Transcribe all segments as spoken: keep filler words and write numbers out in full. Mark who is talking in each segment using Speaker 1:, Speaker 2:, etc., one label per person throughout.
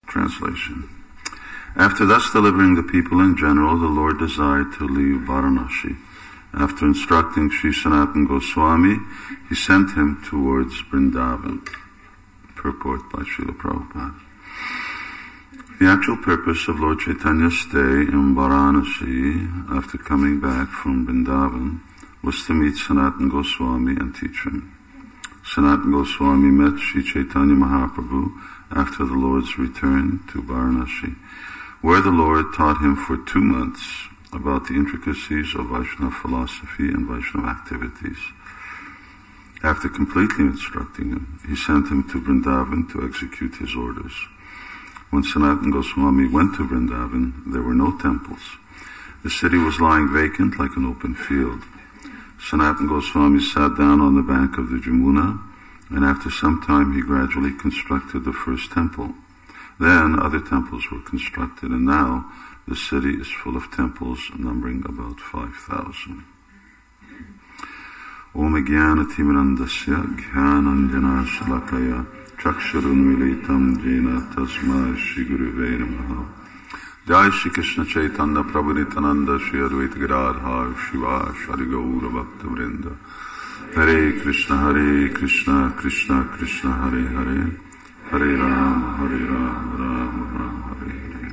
Speaker 1: Translation. After thus delivering the people in general, the Lord desired to leave Varanasi. After instructing Sri Sanatana Goswami, he sent him towards Vrindavan. Purport by Srila Prabhupada. The actual purpose of Lord Chaitanya's stay in Varanasi after coming back from Vrindavan was to meet Sanatana Goswami and teach him. Sanatana Goswami met Sri Chaitanya Mahaprabhu after the Lord's return to Varanasi, where the Lord taught him for two months about the intricacies of Vaishnava philosophy and Vaishnava activities. After completely instructing him, he sent him to Vrindavan to execute his orders. When Sanatana Goswami went to Vrindavan, there were no temples. The city was lying vacant like an open field. Sanatana Goswami sat down on the bank of the Jamuna, and after some time he gradually constructed the first temple. Then other temples were constructed, and now the city is full of temples numbering about five thousand. Om Jnana Timirandasya Jnananjana Shalakaya Chakshurun Militam Jena Tasma Shri Guruve Namaha. Jai Shri Krishna Chaitanya Prabhu Nityananda Shri Advaita Gadadhar Shiva Shri Gaura Bhakta Vrinda. Hare Krishna Hare Krishna Krishna Krishna Hare Hare Hare Rama Hare Rama Rama Rama Hare Hare.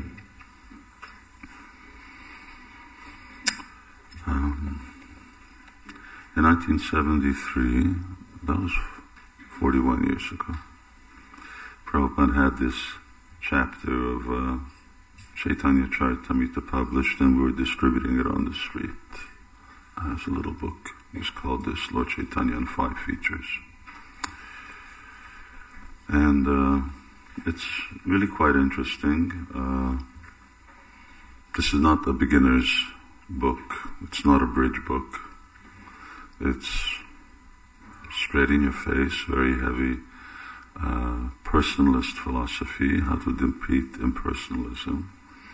Speaker 1: Um, in nineteen seventy-three, that was forty-one years ago, Prabhupada had this chapter of uh, Chaitanya Charitamrita published, and we were distributing it on the street as a little book. It's called this, Lord Chaitanya and Five Features. And uh, it's really quite interesting. Uh, this is not a beginner's book. It's not a bridge book. It's straight in your face, very heavy uh, personalist philosophy, how to defeat impersonalism.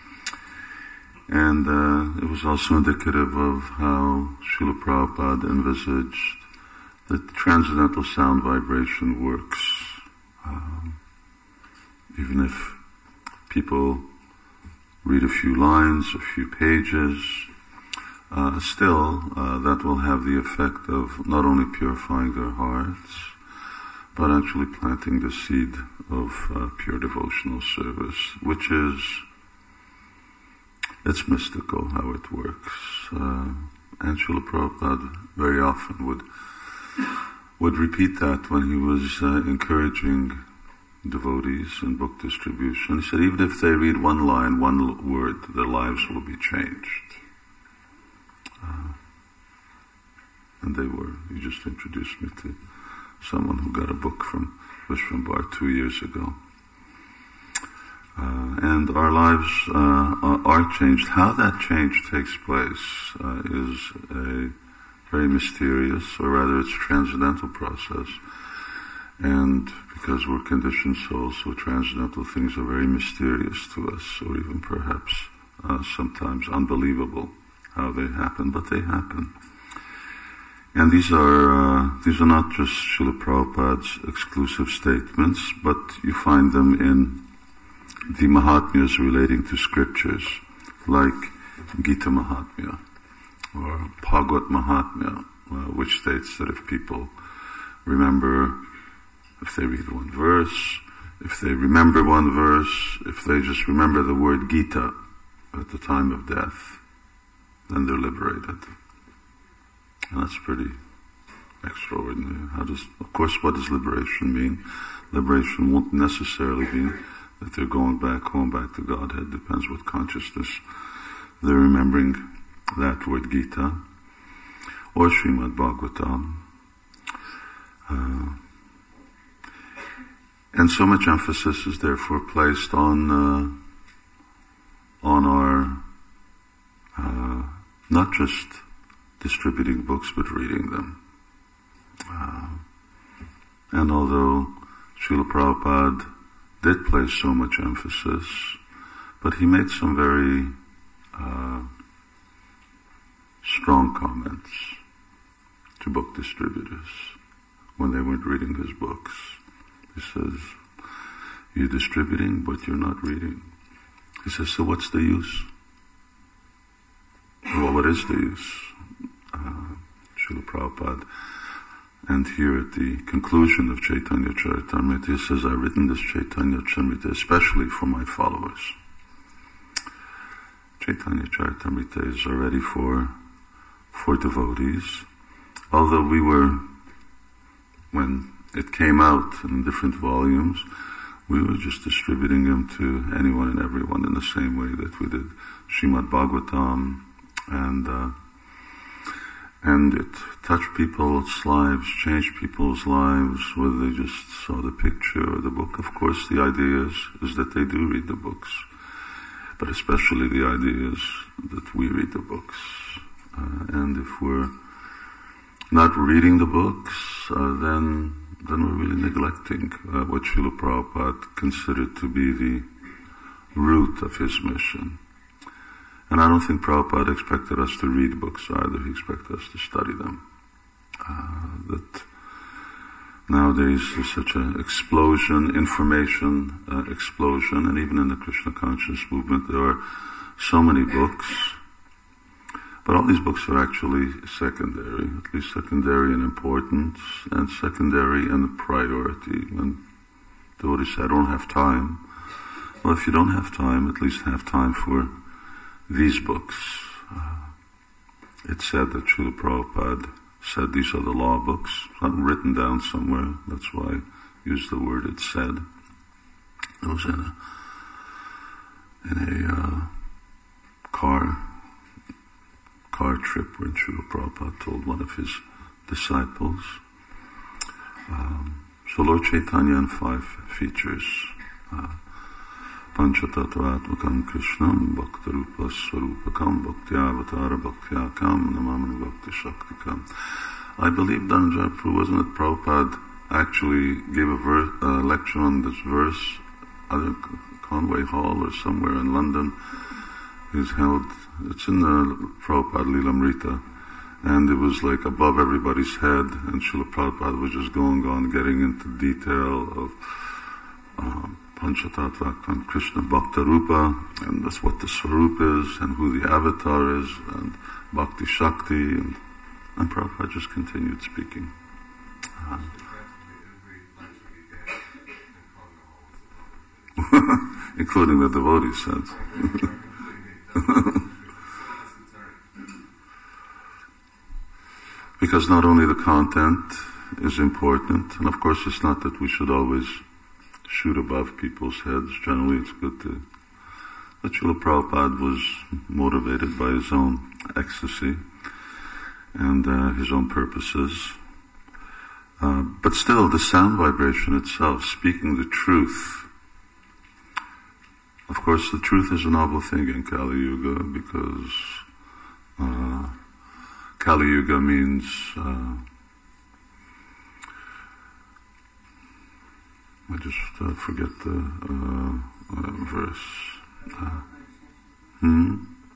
Speaker 1: And uh, it was also indicative of how Srila Prabhupada envisaged that transcendental sound vibration works. Um, even if people read a few lines, a few pages, uh, still uh, that will have the effect of not only purifying their hearts, but actually planting the seed of uh, pure devotional service, which is, it's mystical how it works. Uh, and Srila Prabhupada very often would would repeat that when he was uh, encouraging devotees in book distribution. He said, even if they read one line, one word, their lives will be changed. Uh, and they were. He just introduced me to someone who got a book from Vishwambar two years ago. Uh, and our lives uh, are changed. How that change takes place uh, is a very mysterious, or rather it's a transcendental process. And because we're conditioned souls, so transcendental things are very mysterious to us, or even perhaps uh, sometimes unbelievable how they happen, but they happen. And these are uh, these are not just Srila Prabhupada's exclusive statements, but you find them in the Mahatmyas relating to scriptures, like Gita Mahatmya, or Bhagavad Mahatmya, uh, which states that if people remember, if they read one verse, if they remember one verse, if they just remember the word Gita at the time of death, then they're liberated. And that's pretty extraordinary. How does, of course, what does liberation mean? Liberation won't necessarily mean that they're going back home, back to Godhead. Depends what consciousness they're remembering that word Gita, or Srimad Bhagavatam. Uh, and so much emphasis is therefore placed on uh, on our uh, not just distributing books, but reading them. Uh, and although Srila Prabhupada did place so much emphasis, but he made some very uh, strong comments to book distributors when they weren't reading his books. He says, You're distributing, but you're not reading. He says, so what's the use? Well, what is the use? Uh, Srila Prabhupada, and here at the conclusion of Chaitanya Charitamrita, he says, I've written this Chaitanya Charitamrita especially for my followers. Chaitanya Charitamrita is already for, for devotees, although we were, when it came out in different volumes, we were just distributing them to anyone and everyone in the same way that we did Srimad Bhagavatam, and uh, and it touched people's lives, changed people's lives, whether they just saw the picture or the book. Of course, the idea is, is that they do read the books, but especially the idea is that we read the books. Uh, and if we're not reading the books, uh, then then we're really neglecting uh, what Srila Prabhupada considered to be the root of his mission. And I don't think Prabhupada expected us to read books either. He expected us to study them. Uh, that nowadays there's such an explosion, information uh, explosion, and even in the Krishna conscious movement there are so many books. But all these books are actually secondary, at least secondary in importance, and secondary in priority. When devotees say, I don't have time. Well, if you don't have time, at least have time for these books. Uh, it's said that Srila Prabhupada said these are the law books. Something written down somewhere. That's why I use the word it's said. It was in a, in a uh, car, car trip when Srila Prabhupada told one of his disciples. Um, so Lord Chaitanya in five features. Uh, Panchatattvatmakam Krishnam Bhaktarupa Swarupakam Bhaktiavatara Bhaktyakam Namamani Bhakti Shaktikam. I believe Dhananjaya Prabhu, wasn't it Prabhupada actually gave a ver- uh, lecture on this verse, either Conway Hall or somewhere in London. It's held, it's in the Prabhupada Lilamrita, and it was like above everybody's head, and Srila Prabhupada was just going on getting into detail of um, Panchatattva, Krishna Bhaktarupa, and that's what the Swarup is, and who the avatar is, and Bhakti Shakti, and, and Prabhupada just continued speaking. Uh, including the devotees sense. Because not only the content is important, and of course it's not that we should always shoot above people's heads. Generally it's good to, but Srila Prabhupada was motivated by his own ecstasy and uh, his own purposes. Uh, but still, the sound vibration itself, speaking the truth. Of course, the truth is a novel thing in Kali Yuga, because uh, Kali Yuga means uh, I just uh, forget the uh, uh, verse. Uh, hmm?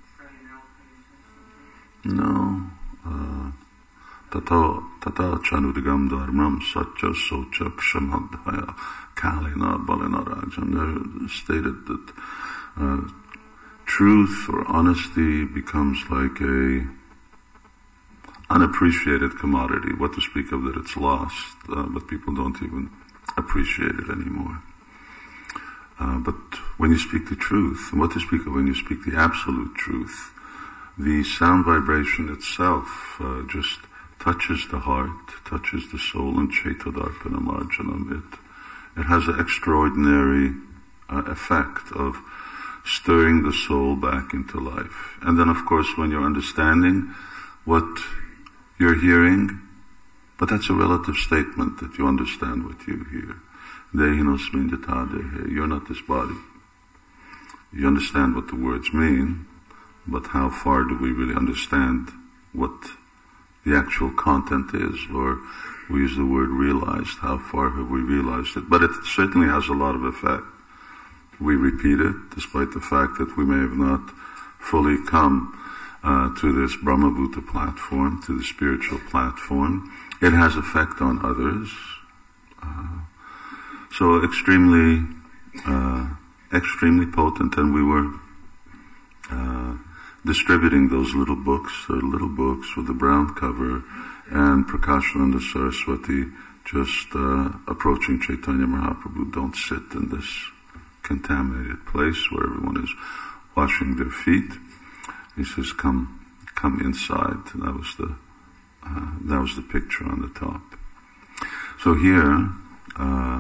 Speaker 1: No. Uh, Tata tata chanudagam dharmam satya socha kshamadhaya kalina balina rajan. They're stated that uh, truth or honesty becomes like a unappreciated commodity. What to speak of that it's lost, uh, but people don't even appreciate it anymore. Uh, but when you speak the truth, and what to speak of when you speak the absolute truth, the sound vibration itself uh, just touches the heart, touches the soul, and Chaitadarpana Marjanam. It, it has an extraordinary uh, effect of stirring the soul back into life. And then, of course, when you're understanding what you're hearing, but that's a relative statement, that you understand what you hear. Dehinosmin yatha dehe. You're not this body. You understand what the words mean, but how far do we really understand what the actual content is? Or we use the word realized. How far have we realized it? But it certainly has a lot of effect. We repeat it, despite the fact that we may have not fully come uh, to this Brahmabhuta platform, to the spiritual platform. It has effect on others. Uh, so extremely uh, extremely potent, and we were uh, distributing those little books, uh, little books with the brown cover, and Prakashananda Saraswati just uh, approaching Chaitanya Mahaprabhu. Don't sit in this contaminated place where everyone is washing their feet. He says, "Come, come inside." That was the uh, that was the picture on the top. So here, uh,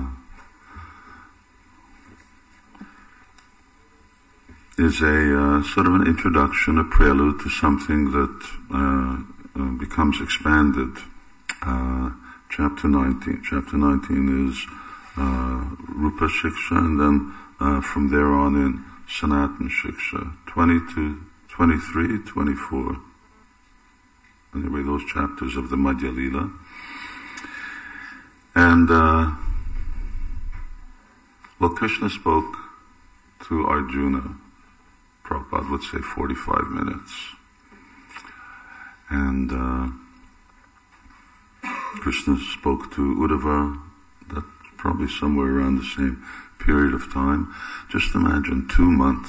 Speaker 1: is a uh, sort of an introduction, a prelude to something that uh, uh, becomes expanded. Uh, chapter nineteen. Chapter nineteen is uh, Rupa Shiksha, and then uh, from there on in Sanatana Shiksha. twenty to twenty-three, twenty-four. Anyway, those chapters of the Madhya Lila. And uh, well, Krishna spoke to Arjuna, Prabhupada would say forty-five minutes. And uh, Krishna spoke to Uddhava, that's probably somewhere around the same period of time. Just imagine two months.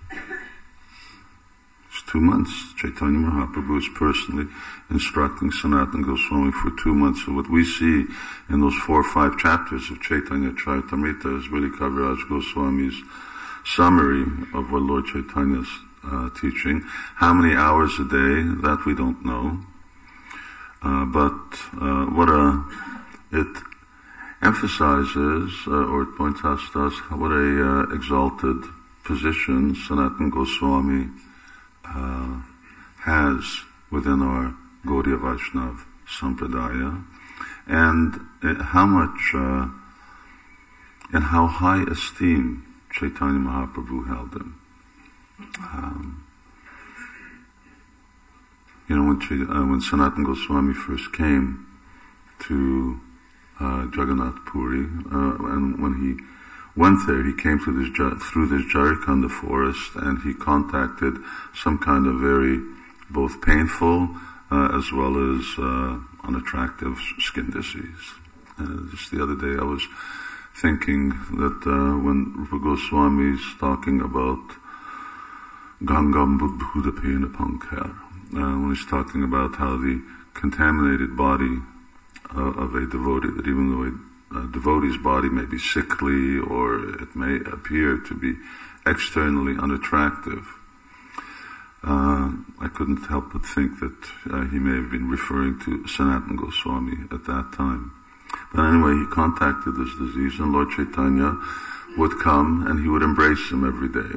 Speaker 1: It's two months. Chaitanya Mahaprabhu is personally instructing Sanatana Goswami for two months. So what we see in those four or five chapters of Chaitanya Charitamrita is really Kaviraj Goswami's summary of what Lord Chaitanya is uh, teaching. How many hours a day, that we don't know. Uh, but uh, what a, it emphasizes, uh, or it points out to us, what a uh, exalted position Sanatana Goswami uh, has within our Gaudiya Vaishnav Sampradaya, and uh, how much, uh, and how high esteem Chaitanya Mahaprabhu held him. Um, you know, when, uh, when Sanatana Goswami first came to uh, Jagannath Puri, uh, and when he went there, he came through this through this Jarikanda forest, and he contacted some kind of very both painful uh, as well as uh, unattractive skin disease. Uh, just the other day, I was thinking that uh, when Rupa Goswami is talking about Gangam Buddhapena Pankar, uh, when he's talking about how the contaminated body uh, of a devotee, that even though a, a devotee's body may be sickly or it may appear to be externally unattractive, uh, I couldn't help but think that uh, he may have been referring to Sanatana Goswami at that time. But anyway, he contacted this disease, and Lord Chaitanya would come and he would embrace him every day.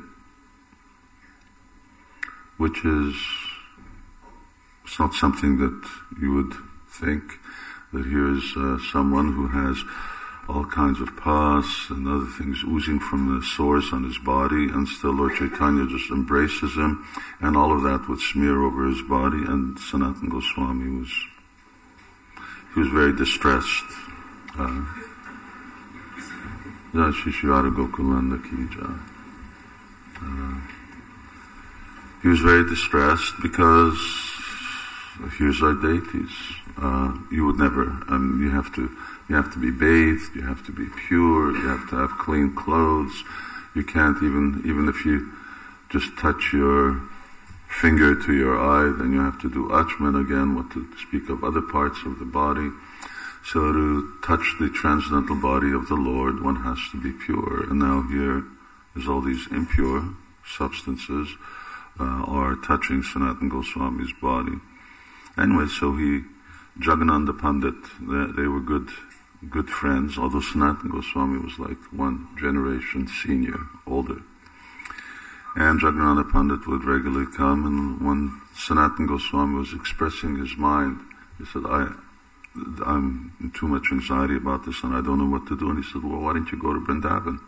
Speaker 1: Which is, it's not something that you would think, that here's uh, someone who has all kinds of pus and other things oozing from the sores on his body, and still Lord Chaitanya just embraces him, and all of that would smear over his body, and Sanatana Goswami was, he was very distressed. Uh, he was very distressed because here's our deities. Uh, you would never, um, you have to, you have to be bathed, you have to be pure, you have to have clean clothes. You can't even, even if you just touch your finger to your eye, then you have to do achman again, what to speak of other parts of the body. So to touch the transcendental body of the Lord, one has to be pure. And now here is all these impure substances uh, are touching Sanatana Goswami's body. Anyway, so he, Jagannatha Pandit, they, they were good, good friends, although Sanatana Goswami was like one generation senior, older. And Jagannatha Pandit would regularly come, and when Sanatana Goswami was expressing his mind, he said, I, I'm in too much anxiety about this and I don't know what to do. And he said, well, why don't you go to Vrindavan?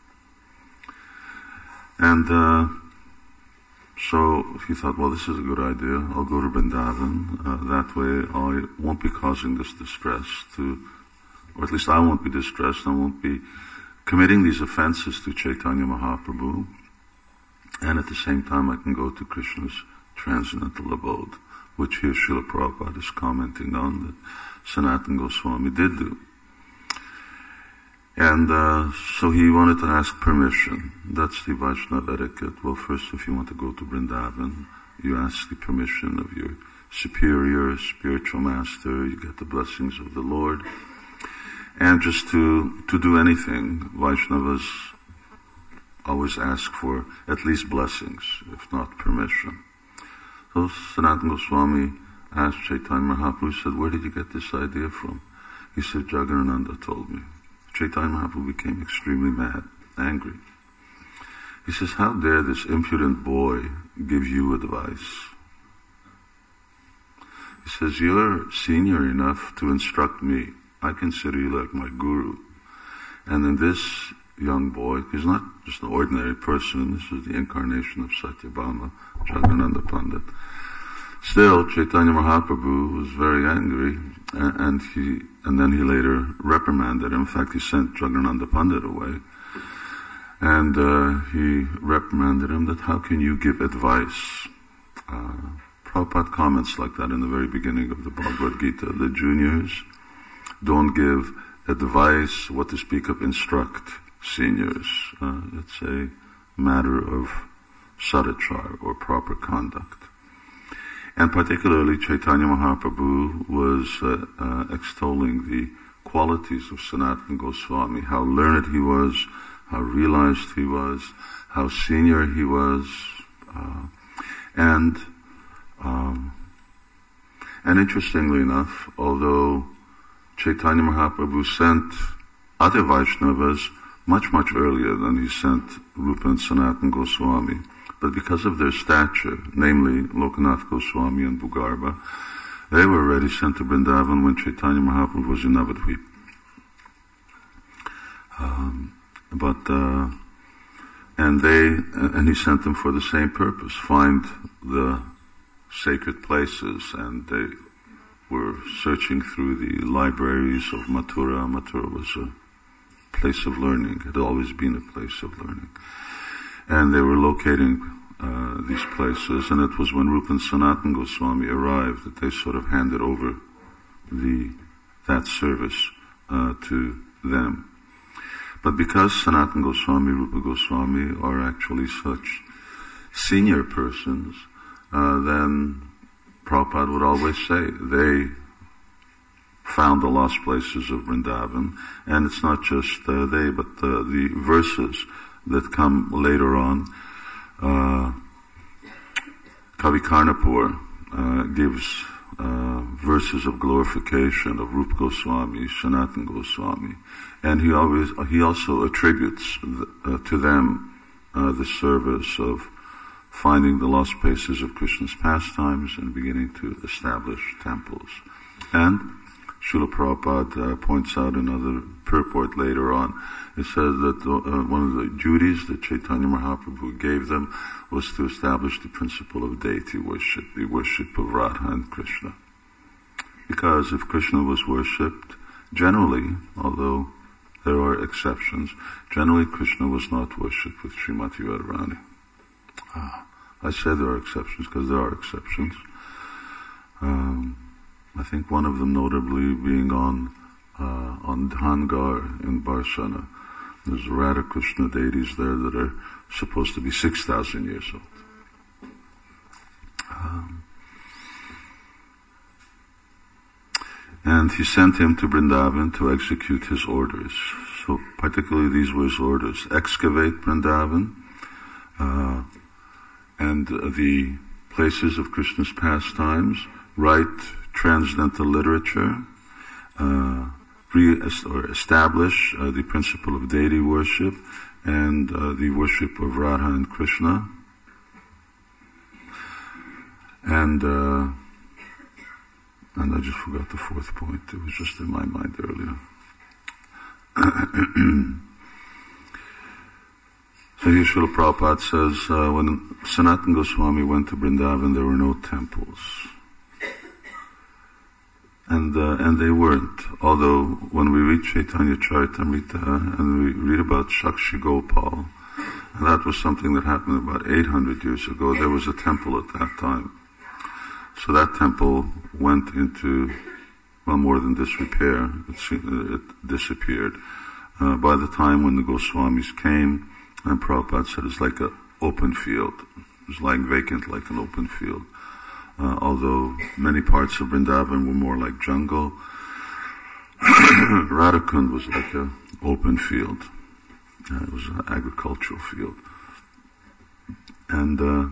Speaker 1: And uh, so he thought, well, this is a good idea. I'll go to Vrindavan. Uh, that way I won't be causing this distress to, or at least I won't be distressed. I won't be committing these offenses to Chaitanya Mahaprabhu. And at the same time I can go to Krishna's transcendental abode, which here Srila Prabhupada is commenting on, that Sanatana Goswami did do. And uh, so he wanted to ask permission. That's the Vaishnava etiquette. Well, first, if you want to go to Vrindavan, you ask the permission of your superior, spiritual master. You get the blessings of the Lord. And just to, to do anything, Vaishnavas always ask for at least blessings, if not permission. So Sanatana Goswami asked Chaitanya Mahaprabhu, he said, where did you get this idea from? He said, Jagadananda told me. Chaitanya Mahaprabhu became extremely mad, angry. He says, how dare this impudent boy give you advice? He says, you're senior enough to instruct me. I consider you like my guru. And then this young boy, he's not just an ordinary person, this is the incarnation of Satyabhama, Jagadananda Pandit. Still, Chaitanya Mahaprabhu was very angry, and he, and then he later reprimanded him. In fact, he sent Jagadananda Pandit away. And uh, he reprimanded him that how can you give advice? Uh, Prabhupada comments like that in the very beginning of the Bhagavad Gita. The juniors don't give advice, what to speak of instruct seniors. Uh, it's a matter of sadachar, or proper conduct. And particularly Chaitanya Mahaprabhu was uh, uh, extolling the qualities of Sanatana Goswami, how learned he was, how realized he was, how senior he was, uh, and um, and interestingly enough, although Chaitanya Mahaprabhu sent other Vaishnavas much, much earlier than he sent Rupa and Sanatana Goswami, but because of their stature, namely Lokanath Goswami and Bhugarbha, they were already sent to Vrindavan when Chaitanya Mahaprabhu was in Navadvip. Um, but, uh, and they, and he sent them for the same purpose, find the sacred places, and they were searching through the libraries of Mathura. Mathura was a place of learning, had always been a place of learning. And they were locating uh, these places, and it was when Rupa and Sanatana Goswami arrived that they sort of handed over the that service uh, to them. But because Sanatana Goswami, Rupa Goswami are actually such senior persons, uh, then Prabhupada would always say they found the lost places of Vrindavan, and it's not just uh, they, but uh, the verses that come later on. Uh, Kavi Karnapur uh, gives uh, verses of glorification of Rupa Goswami, Sanatana Goswami, and he always he also attributes the, uh, to them uh, the service of finding the lost places of Krishna's pastimes and beginning to establish temples. And Srila Prabhupada uh, points out another purport later on. It says that uh, one of the duties that Chaitanya Mahaprabhu gave them was to establish the principle of deity worship, the worship of Radha and Krishna. Because if Krishna was worshipped, generally, although there are exceptions, generally Krishna was not worshipped with Srimati Radharani. Ah, I say there are exceptions because there are exceptions. Um, I think one of them notably being on uh, on Dhangar in Barsana. There's Radha Krishna deities there that are supposed to be six thousand years old. Um, and he sent him to Vrindavan to execute his orders. So particularly these were his orders: excavate Vrindavan, uh, and uh, the places of Krishna's pastimes, write transcendental literature, uh, re- or establish uh, the principle of deity worship and uh, the worship of Radha and Krishna. And uh, and I just forgot the fourth point. It was just in my mind earlier. So here Srila Prabhupada says, uh, when Sanatana Goswami went to Vrindavan, there were no temples. And uh, and they weren't. Although when we read Chaitanya Charitamrita and we read about Shakshi Gopal, and that was something that happened about eight hundred years ago, there was a temple at that time. So that temple went into, well, more than disrepair. It, it disappeared. Uh, by the time when the Goswamis came, and Prabhupada said it's like an open field. It was lying vacant like an open field. Uh, although many parts of Vrindavan were more like jungle, Radhakund was like an open field. Uh, it was an agricultural field. And uh,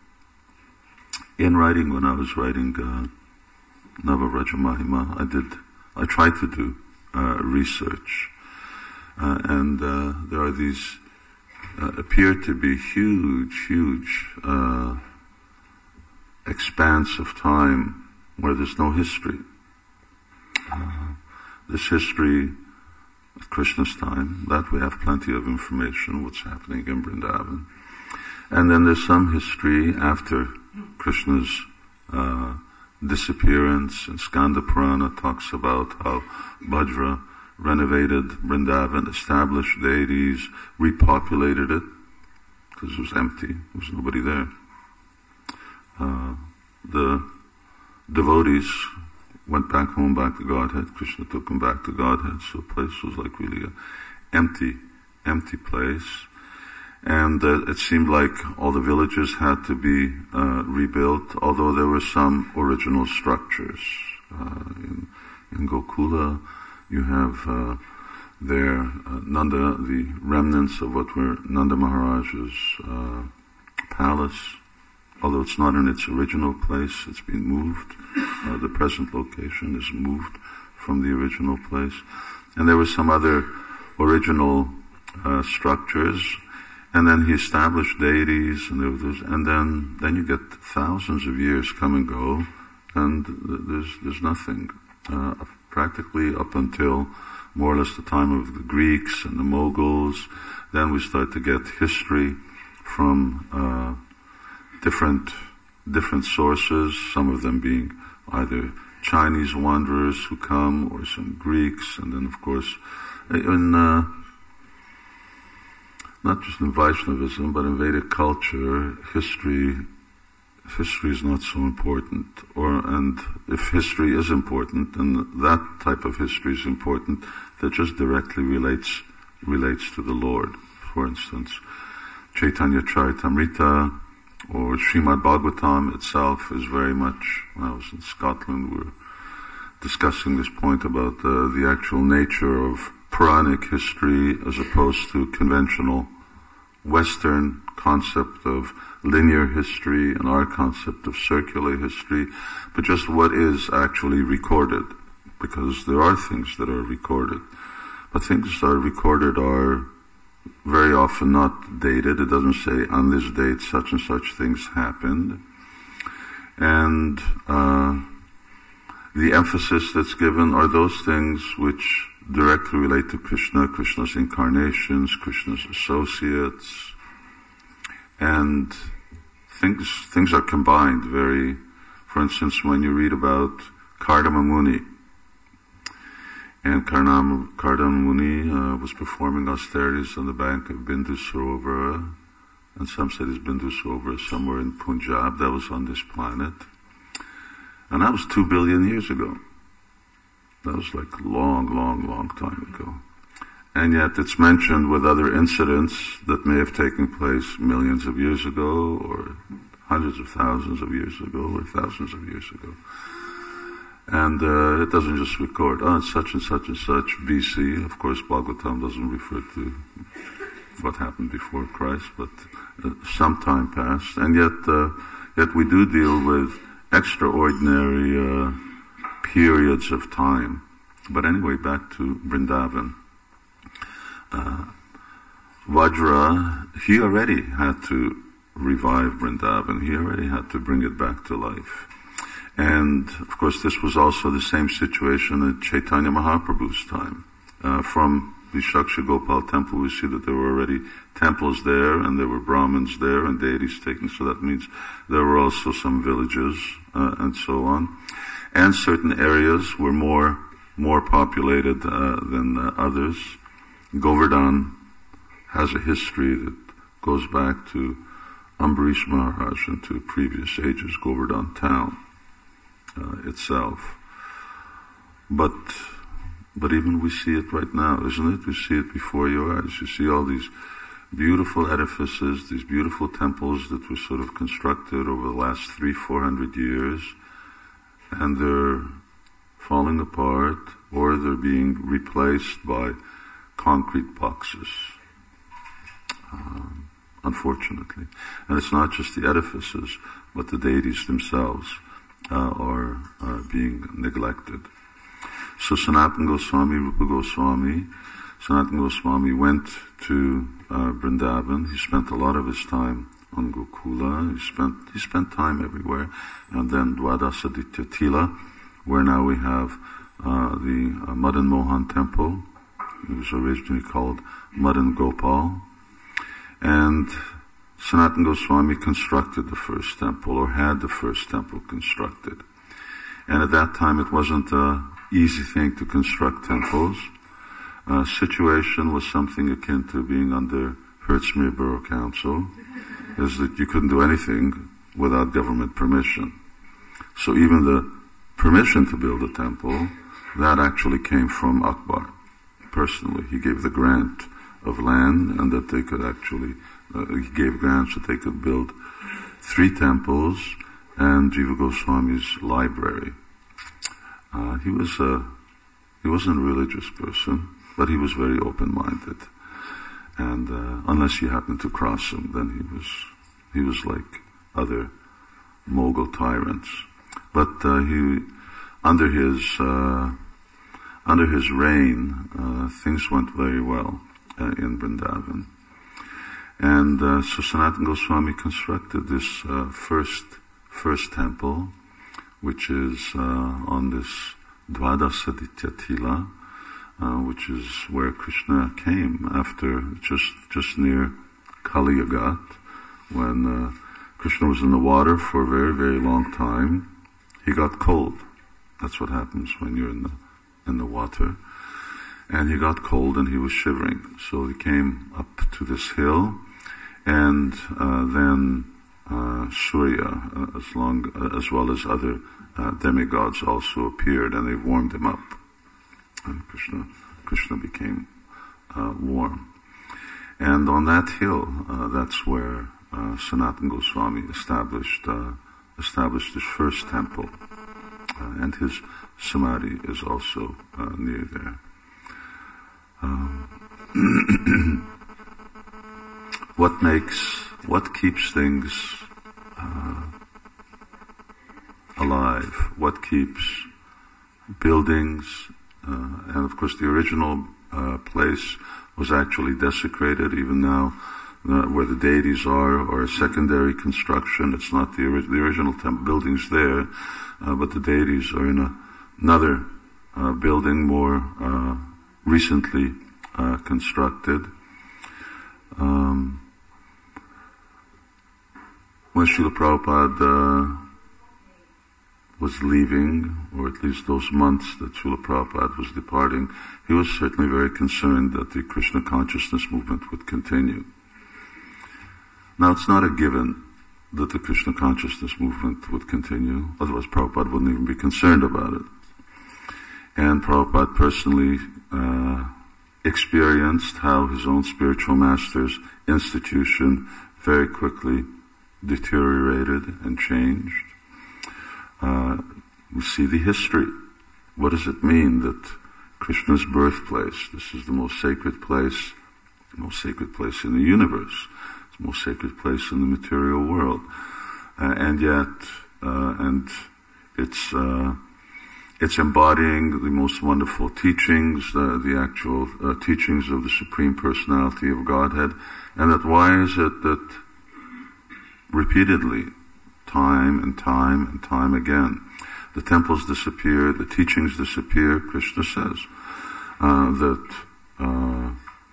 Speaker 1: in writing, when I was writing uh, Navavraja Mahima, I did, I tried to do uh, research. Uh, and uh, there are these, uh, appear to be huge, huge uh, expanse of time where there's no history. Uh, this history of Krishna's time, that we have plenty of information, what's happening in Vrindavan. And then there's some history after Krishna's uh, disappearance, and Skanda Purana talks about how Bhadra renovated Vrindavan, established deities, repopulated it, because it was empty, there was nobody there. Uh, the devotees went back home, back to Godhead. Krishna took them back to Godhead, so the place was like really an empty, empty place. And uh, it seemed like all the villages had to be uh, rebuilt, although there were some original structures. Uh, in, in Gokula, you have uh, there uh, Nanda, the remnants of what were Nanda Maharaj's uh, palace. Although it's not in its original place, it's been moved. Uh, the present location is moved from the original place. And there were some other original uh, structures. And then he established deities, and there was, and then then you get thousands of years come and go, and there's there's nothing. Uh, practically up until more or less the time of the Greeks and the Mughals. Then we start to get history from uh, different different sources, some of them being either Chinese wanderers who come, or some Greeks, and then of course in uh, not just in Vaishnavism, but in Vedic culture, history history is not so important. Or and if history is important, then that type of history is important that just directly relates relates to the Lord. For instance, Chaitanya Charitamrita or Srimad Bhagavatam itself is very much, when I was in Scotland, we were discussing this point about uh, the actual nature of Puranic history as opposed to conventional Western concept of linear history and our concept of circular history, but just what is actually recorded, because there are things that are recorded. But things that are recorded are very often not dated. It doesn't say on this date such and such things happened. And uh, the emphasis that's given are those things which directly relate to Krishna, Krishna's incarnations, Krishna's associates, and things things are combined very. For instance, when you read about Kardama Muni, and Karnam, Kardama Muni uh, was performing austerities on the bank of Bindu Sarovara, and some say it's Bindu Sarovara somewhere in Punjab, that was on this planet, and that was two billion years ago. That was like a long, long, long time ago. And yet it's mentioned with other incidents that may have taken place millions of years ago, or hundreds of thousands of years ago, or thousands of years ago. And uh, it doesn't just record, oh, it's such and such and such B C. Of course, Bhagavatam doesn't refer to what happened before Christ, but uh, some time passed. And yet, uh, yet we do deal with extraordinary uh, periods of time. But anyway, back to Vrindavan. Uh, Vajra, he already had to revive Vrindavan. He already had to bring it back to life. And, of course, this was also the same situation at Chaitanya Mahaprabhu's time. Uh, from the Shaksha Gopal temple, we see that there were already temples there, and there were Brahmins there, and deities taken, so that means there were also some villages, uh, and so on. And certain areas were more more populated uh, than uh, others. Govardhan has a history that goes back to Ambarish Maharaj and to previous ages, Govardhan town uh, itself. But But even we see it right now, isn't it? You see it before your eyes. You see all these beautiful edifices, these beautiful temples that were sort of constructed over the last three, four hundred years, and they're falling apart, or they're being replaced by concrete boxes. Um, unfortunately. And it's not just the edifices, but the deities themselves uh, are uh, being neglected. So Sanatana Goswami, Rupa Goswami, Sanatana Goswami went to uh, Vrindavan. He spent a lot of his time on Gokula. He spent he spent time everywhere. And then Dwadasaditya Tila, where now we have uh, the uh, Madan Mohan temple. It was originally called Madan Gopal. And Sanatana Goswami constructed the first temple, or had the first temple constructed. And at that time it wasn't an easy thing to construct temples. Uh, situation was something akin to being under Hertzmere Borough Council, is that you couldn't do anything without government permission. So even the permission to build a temple, that actually came from Akbar personally. He gave the grant of land, and that they could actually, uh, he gave grants that they could build three temples and Jiva Goswami's library. Uh, he was a, he wasn't a religious person, but he was very open-minded. And uh, unless you happened to cross him, then he was, he was like other Mughal tyrants. But uh, he, under his, uh, under his reign, uh, things went very well uh, in Vrindavan. And uh, so Sanatana Goswami constructed this uh, first, first temple, which is uh, on this Dwadasaditya Tila, uh, which is where Krishna came after, just just near Kali Yuga, when uh, Krishna was in the water for a very, very long time. He got cold. That's what happens when you're in the in the water. And he got cold and he was shivering. So he came up to this hill, and uh, then uh, Surya, uh, as long uh, as well as other uh, demigods, also appeared, and they warmed him up. And Krishna, Krishna became uh, warm. And on that hill, uh, that's where uh, Sanatana Goswami established uh, established his first temple, uh, and his samadhi is also uh, near there. Um, what makes, what keeps things uh, alive? What keeps buildings? Uh, and of course, the original uh, place was actually desecrated. Even now, uh, where the deities are, or a secondary construction. It's not the, ori- the original temple buildings there, uh, but the deities are in a, another uh, building, more uh, recently uh, constructed. Um, when Srila Prabhupada uh, was leaving, or at least those months that Srila Prabhupada was departing, he was certainly very concerned that the Krishna consciousness movement would continue. Now, it's not a given that the Krishna consciousness movement would continue, otherwise Prabhupada wouldn't even be concerned about it. And Prabhupada personally uh, experienced how his own spiritual master's institution very quickly deteriorated and changed. Uh, we see the history. What does it mean that Krishna's birthplace, this is the most sacred place, the most sacred place in the universe, it's the most sacred place in the material world, uh, and yet, uh, and it's uh, it's embodying the most wonderful teachings, uh, the actual uh, teachings of the Supreme Personality of Godhead, and that why is it that repeatedly, time and time and time again, the temples disappear, the teachings disappear. Krishna says uh, that uh,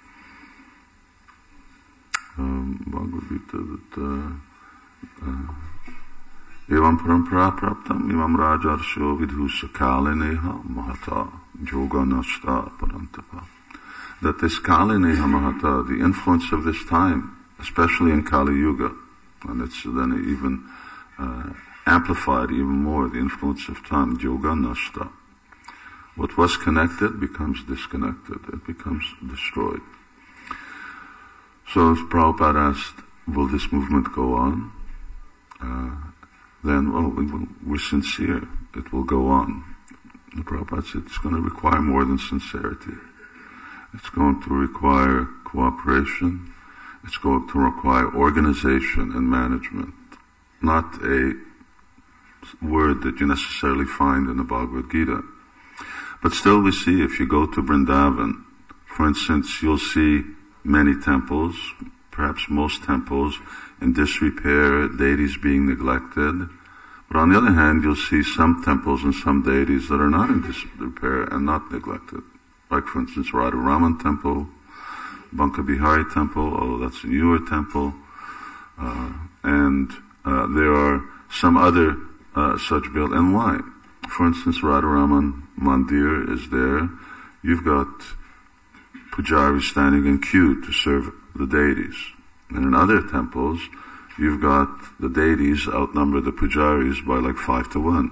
Speaker 1: um, Bhagavad Gita, that evam parampara praptam imam rajarsho vidhusa kalineha mahata yoga nashta parantapa. That this kalineha mahata, the influence of this time, especially in Kali Yuga, and it's then even uh, amplified even more, the influence of time, yoga nashta. What was connected becomes disconnected. It becomes destroyed. So as Prabhupada asked, will this movement go on? Uh, then, well, we will, we're sincere. It will go on. The Prabhupada said it's going to require more than sincerity. It's going to require cooperation. It's going to require organization and management. Not a word that you necessarily find in the Bhagavad Gita. But still we see, if you go to Vrindavan, for instance, you'll see many temples, perhaps most temples, in disrepair, deities being neglected. But on the other hand, you'll see some temples and some deities that are not in disrepair and not neglected. Like, for instance, Radharaman Temple, Banka Bihari Temple, although that's a newer temple. Uh, and uh, there are some other uh, such built. And why? For instance, Radharaman Mandir is there. You've got pujaris standing in queue to serve the deities. And in other temples, you've got the deities outnumber the pujaris by like five to one.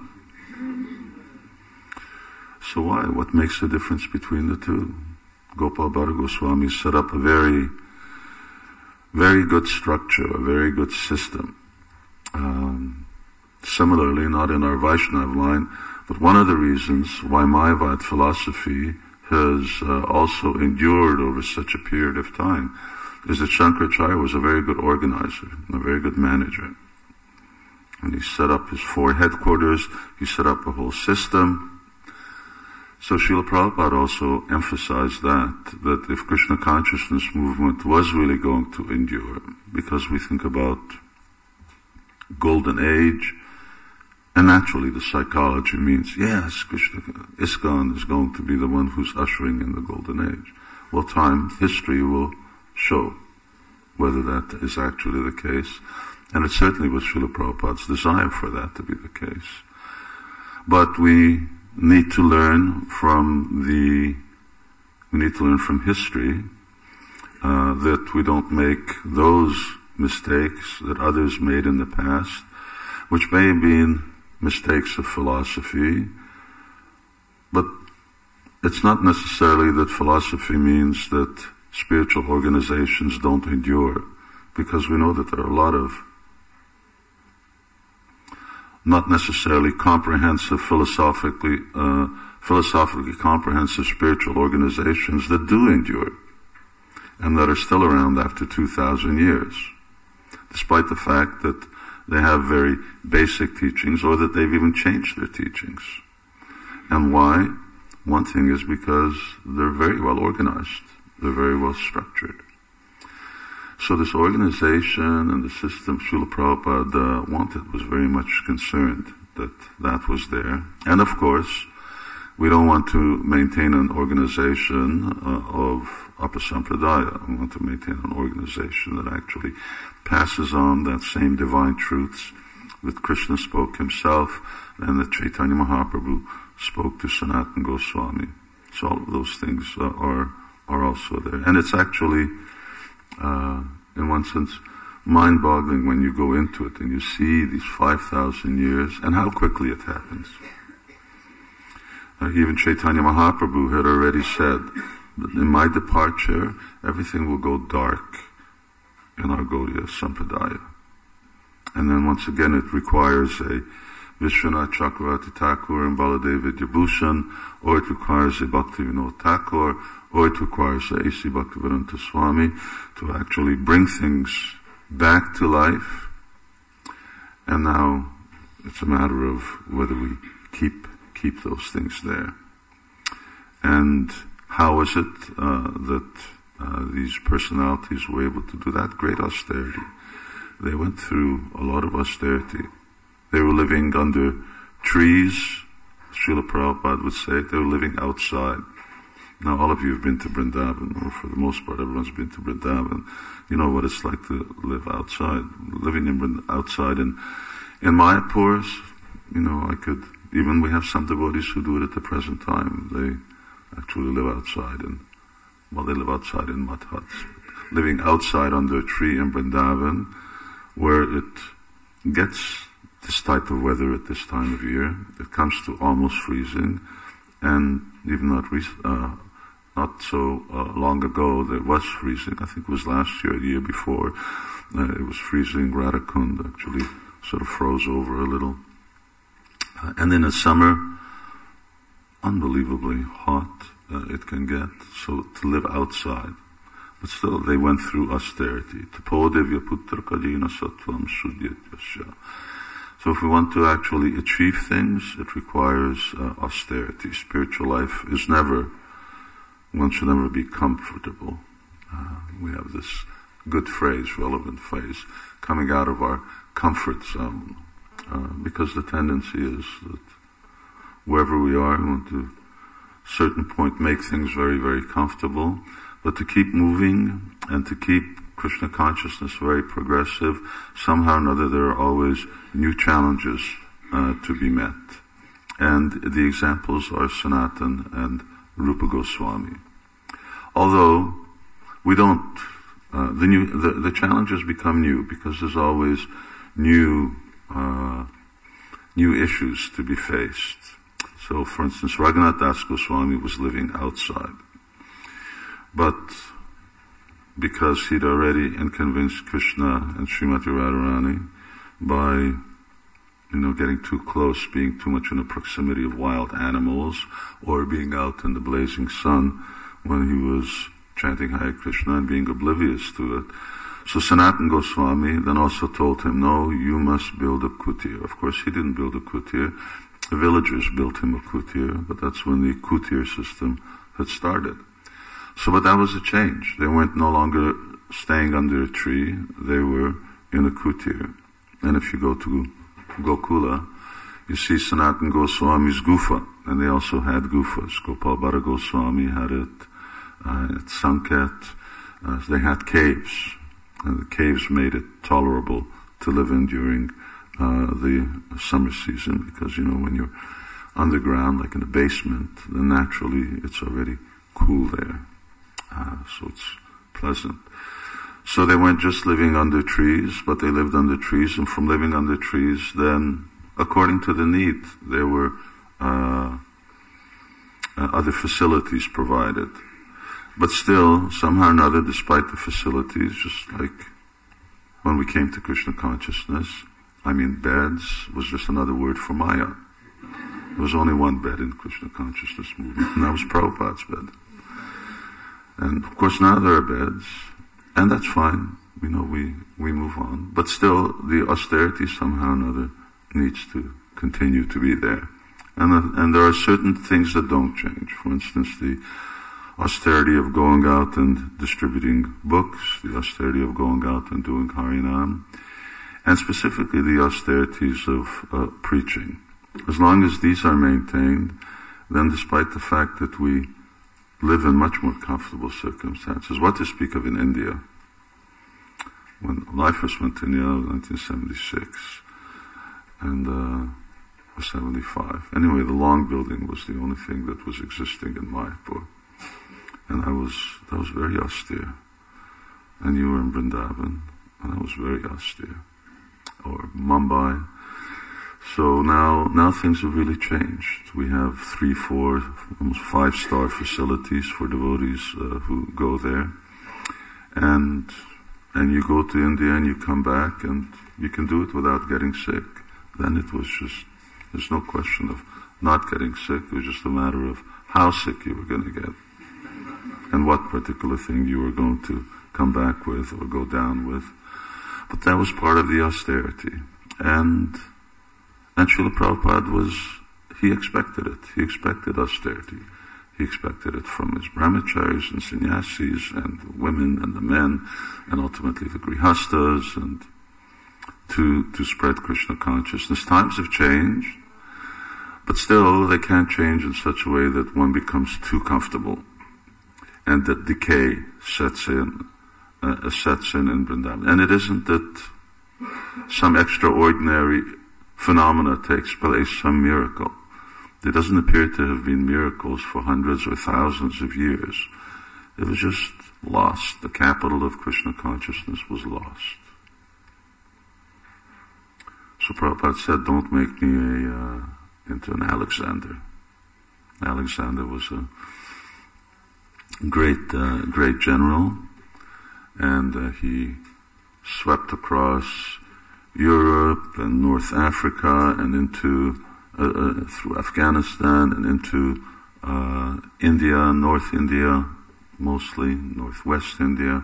Speaker 1: So why? What makes the difference between the two? Gopal Bhatta Goswami set up a very, very good structure, a very good system. Um, similarly, not in our Vaishnav line, but one of the reasons why Mayavad philosophy has uh, also endured over such a period of time is that Shankaracharya was a very good organizer, a very good manager. And he set up his four headquarters, he set up a whole system. So Srila Prabhupada also emphasized that, that if Krishna consciousness movement was really going to endure, because we think about golden age, and naturally the psychology means, yes, Krishna, ISKCON is going to be the one who's ushering in the golden age. Well, time, history will show whether that is actually the case. And it certainly was Srila Prabhupada's desire for that to be the case. But we need to learn from the, we need to learn from history, uh, that we don't make those mistakes that others made in the past, which may have been mistakes of philosophy, but it's not necessarily that philosophy means that spiritual organizations don't endure, because we know that there are a lot of not necessarily comprehensive, philosophically, uh, philosophically comprehensive spiritual organizations that do endure, and that are still around after two thousand years, despite the fact that they have very basic teachings, or that they've even changed their teachings. And why? One thing is because they're very well organized. They're very well structured. So this organization and the system Srila Prabhupada uh, wanted was very much concerned that that was there. And of course, we don't want to maintain an organization uh, of Apasampradaya. We want to maintain an organization that actually passes on that same divine truths that Krishna spoke himself and that Chaitanya Mahaprabhu spoke to Sanatana Goswami. So all of those things uh, are are also there. And it's actually, uh, in one sense, mind-boggling when you go into it and you see these five thousand years and how quickly it happens. Uh, even Chaitanya Mahaprabhu had already said that in my departure, everything will go dark in our Gaudiya Sampradaya. And then once again it requires a Vishwanath Chakravarti Thakur and Baladev Vidyabhushan, or it requires a Bhaktivinoda Thakur, or it requires a A C Bhaktivedanta Swami to actually bring things back to life. And now it's a matter of whether we keep keep those things there. And how is it uh, that uh, these personalities were able to do that? Great austerity. They went through a lot of austerity. They were living under trees. Srila Prabhupada would say they were living outside. Now all of you have been to Vrindavan, or for the most part everyone's been to Vrindavan. You know what it's like to live outside. Living in outside in, in Mayapur, you know, I could, even we have some devotees who do it at the present time. They actually live outside, and well, they live outside in mud huts. Living outside under a tree in Vrindavan, where it gets this type of weather at this time of year, it comes to almost freezing, And even not rec- uh, not so uh, long ago, there was freezing. I think it was last year, the year before. Uh, it was freezing. Radhakund actually sort of froze over a little. Uh, and in the summer, unbelievably hot uh, it can get. So to live outside. But still, they went through austerity. So if we want to actually achieve things, it requires uh, austerity. Spiritual life is never, one should never be comfortable. Uh, we have this good phrase, relevant phrase, coming out of our comfort zone. Uh, because the tendency is that wherever we are, we want to, at a certain point, make things very, very comfortable. But to keep moving and to keep Krishna consciousness very progressive, somehow or another there are always new challenges uh, to be met. And the examples are Sanatan and Rupa Goswami. Although we don't, uh, the new, the, the challenges become new because there's always new, uh, new issues to be faced. So, for instance, Raghunath Das Goswami was living outside. But because he'd already convinced Krishna and Srimati Radharani by, you know, getting too close, being too much in the proximity of wild animals, or being out in the blazing sun when he was chanting Hare Krishna and being oblivious to it. So Sanatan Goswami then also told him, no, you must build a kutir. Of course, he didn't build a kutir. The villagers built him a kutir, but that's when the kutir system had started. So, but that was a change. They weren't no longer staying under a tree. They were in a kutir. And if you go to Gokula, you see Sanatan Goswami's gufa. And they also had gufas. Gopal Bhatta Goswami had it uh, at Sanket. Uh, they had caves. And the caves made it tolerable to live in during uh, the summer season. Because, you know, when you're underground, like in the basement, then naturally it's already cool there. Uh, so it's pleasant. So they weren't just living under trees, but they lived under trees, and from living under trees, then, according to the need, there were uh, uh, other facilities provided. But still, somehow or another, despite the facilities, just like when we came to Krishna consciousness, I mean, beds was just another word for Maya. There was only one bed in Krishna consciousness movement, and that was Prabhupada's bed. And of course now there are beds, and that's fine. You know, we, we move on. But still, the austerity somehow or another needs to continue to be there. And, uh, and there are certain things that don't change. For instance, the austerity of going out and distributing books, the austerity of going out and doing Harinam, and specifically the austerities of uh, preaching. As long as these are maintained, then despite the fact that we live in much more comfortable circumstances. What to speak of in India? When I first went to India, in nineteen seventy-six, and uh, or seventy-five. Anyway, the Long Building was the only thing that was existing in Mayapur, and I was that was very austere. And you were in Vrindavan, and that was very austere. Or Mumbai. So now, now things have really changed. We have three, four, almost five-star facilities for devotees uh, who go there, and and you go to India and you come back and you can do it without getting sick. Then it was just, there's no question of not getting sick. It was just a matter of how sick you were going to get, and what particular thing you were going to come back with or go down with. But that was part of the austerity, and. And Srila Prabhupada was, he expected it. He expected austerity. He expected it from his brahmacharis and sannyasis and the women and the men and ultimately the grihastas, and to, to spread Krishna consciousness. Times have changed, but still they can't change in such a way that one becomes too comfortable and that decay sets in, uh, sets in in Vrindavan. And it isn't that some extraordinary phenomena takes place, some miracle. There doesn't appear to have been miracles for hundreds or thousands of years. It was just lost. The capital of Krishna consciousness was lost. So Prabhupada said, don't make me a, uh, into an Alexander. Alexander was a great, uh, great general, and uh, he swept across Europe and North Africa and into uh, uh, through Afghanistan and into uh, India, North India, mostly Northwest India.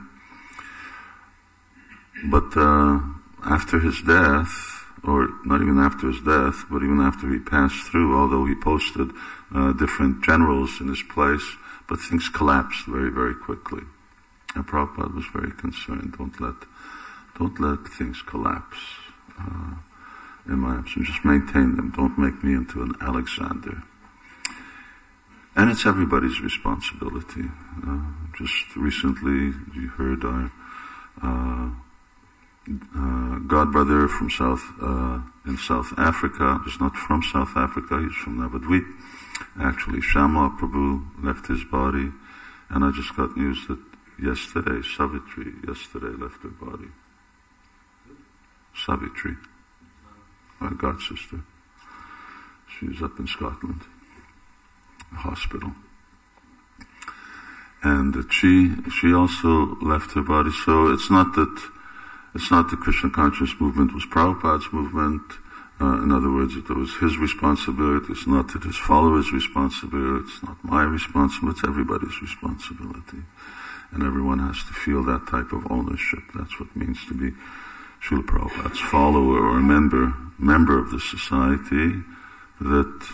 Speaker 1: But uh, after his death, or not even after his death, but even after he passed through, although he posted uh, different generals in his place, but things collapsed very, very quickly. And Prabhupada was very concerned. Don't let, don't let things collapse uh, in my absence. Just maintain them. Don't make me into an Alexander. And it's everybody's responsibility. Uh, just recently, you heard our uh, uh, godbrother from South uh, in South Africa. He's not from South Africa. He's from Navadvip. Actually, Shyama Prabhu left his body, and I just got news that yesterday, Savitri, yesterday left her body. Savitri, my god sister. She's up in Scotland, a hospital. And that she, she also left her body. So it's not that, it's not the Krishna consciousness movement was Prabhupada's movement. Uh, in other words, it was his responsibility. It's not that his followers' responsibility. It's not my responsibility. It's everybody's responsibility. And everyone has to feel that type of ownership. That's what it means to be Srila Prabhupada's follower or a member, member of the society. That,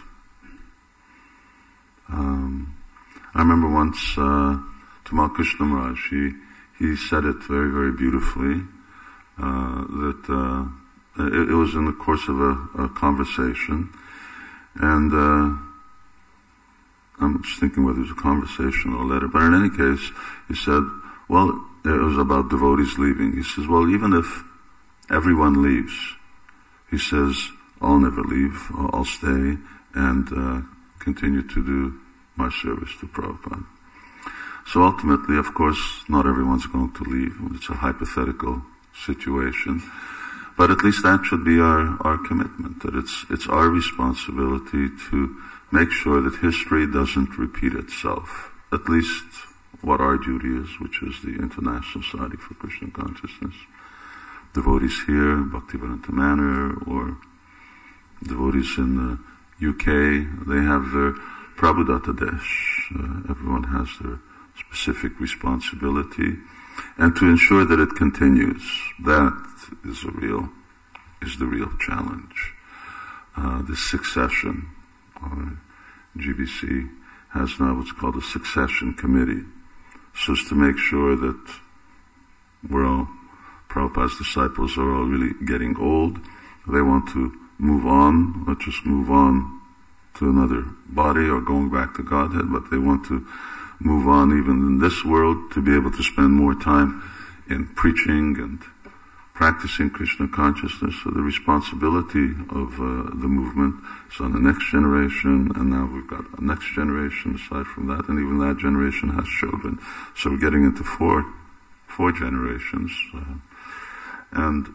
Speaker 1: um, I remember once, uh, Tamal Krishna Maharaj, he, he said it very, very beautifully, uh, that, uh, it, it was in the course of a, a conversation, and, uh, I'm just thinking whether it was a conversation or a letter, but in any case, he said, well, it was about devotees leaving. He says, well, even if everyone leaves, he says, I'll never leave, I'll, I'll stay and uh, continue to do my service to Prabhupada. So ultimately, of course, not everyone's going to leave. It's a hypothetical situation. But at least that should be our, our commitment, that it's, it's our responsibility to make sure that history doesn't repeat itself. At least what our duty is, which is the International Society for Krishna Consciousness. Devotees here, Bhaktivedanta Manor, or devotees in the U K, they have their Prabhudatta Desh. Uh, everyone has their specific responsibility. And to ensure that it continues, that is a real, is the real challenge. Uh, this succession, uh, G B C has now what's called a succession committee. So as to make sure that we're all, Prabhupada's disciples are all really getting old. They want to move on, not just move on to another body or going back to Godhead, but they want to move on even in this world to be able to spend more time in preaching and practicing Krishna consciousness. So the responsibility of uh, the movement is on the next generation, and now we've got a next generation aside from that, and even that generation has children. So we're getting into four, four generations. Uh, and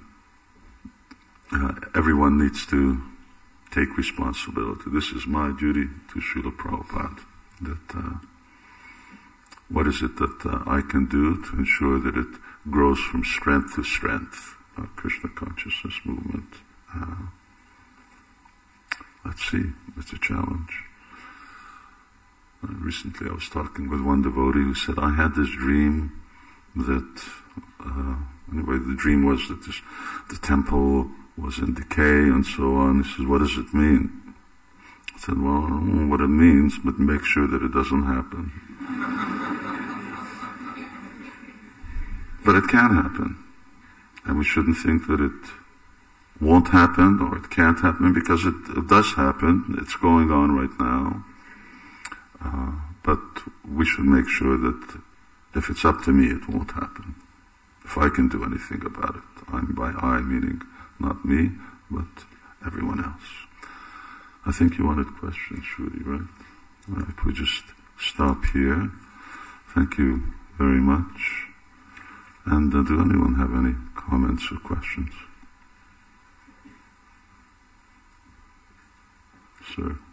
Speaker 1: uh, everyone needs to take responsibility. This is my duty to Srila Prabhupada. That uh, what is it that uh, I can do to ensure that it grows from strength to strength, uh, Krishna consciousness movement. Uh, let's see, it's a challenge. Uh, recently I was talking with one devotee who said, I had this dream that, uh, anyway, the dream was that this, the temple was in decay and so on. He says, what does it mean? I said, well, I don't know what it means, but make sure that it doesn't happen. But it can happen. And we shouldn't think that it won't happen or it can't happen, because it, it does happen. It's going on right now. Uh, but we should make sure that if it's up to me, it won't happen. If I can do anything about it, I'm by I, meaning not me, but everyone else. I think you wanted questions, Shruti, right? All right, we just stop here. Thank you very much. And uh, do anyone have any comments or questions? Sir?